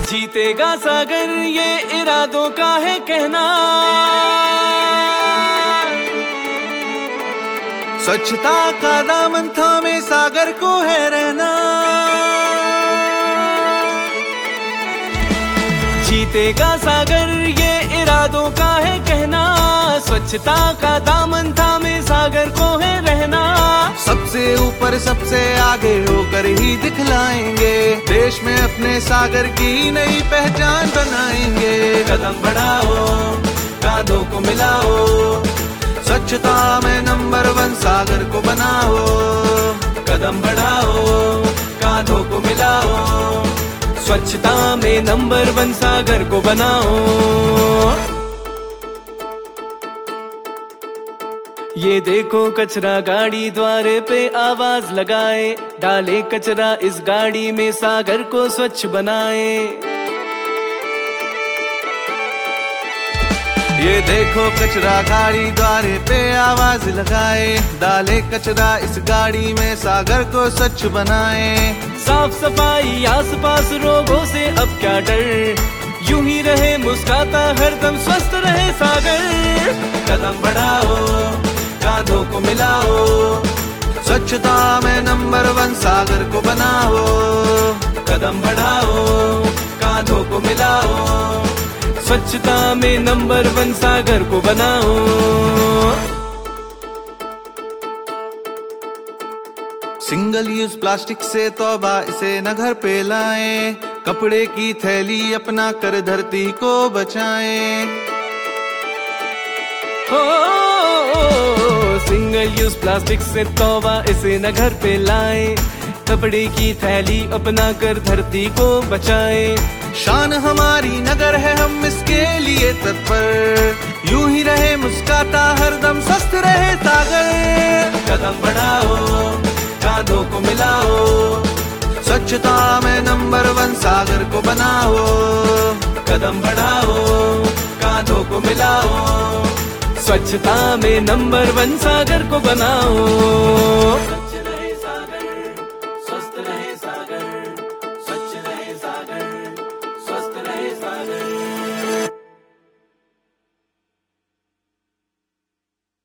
जीतेगा सागर ये इरादों का है कहना। स्वच्छता का दामन थामे सागर को है रहना। जीतेगा सागर ये इरादों का है कहना। स्वच्छता का दामन थामे सागर को है रहना। सबसे ऊपर सबसे आगे होकर ही दिखलाएंगे, देश में अपने सागर की नई पहचान बनाएंगे। कदम बढ़ाओ, कांधों को मिलाओ, स्वच्छता में नंबर 1 सागर को बनाओ। कदम बढ़ाओ, कांधों को मिलाओ, स्वच्छता में नंबर 1 सागर को बनाओ। ये देखो कचरा गाड़ी द्वारे पे आवाज लगाए, डाले कचरा इस गाड़ी में सागर को स्वच्छ बनाए। ये देखो कचरा गाड़ी द्वारे पे आवाज लगाए, डाले कचरा इस गाड़ी में सागर को स्वच्छ बनाए। साफ सफाई आस पास रोगों से अब क्या डर, यूं ही रहे मुस्कुराता हरदम स्वस्थ रहे सागर। कदम बढ़ाओ, कांधों को मिलाओ, स्वच्छता में नंबर 1 सागर को बनाओ। कदम बढ़ाओ, कांधों को मिलाओ, स्वच्छता में नंबर 1 सागर को बनाओ। सिंगल यूज प्लास्टिक से तौबा, इसे न घर पे लाएं, कपड़े की थैली अपना कर धरती को बचाएं। सिंगल यूज प्लास्टिक से तौबा, इसे न घर पे लाए, कपड़े की थैली अपना कर धरती को बचाए। शान हमारी नगर है, हम इसके लिए तत्पर, यूं ही रहे मुस्कुराता हरदम स्वस्थ रहे सागर। कदम बढ़ाओ, कांधों को मिलाओ, स्वच्छता में नंबर 1 सागर को बनाओ। कदम बढ़ाओ, कांधों को मिलाओ, स्वच्छता में नंबर 1 सागर को बनाओ।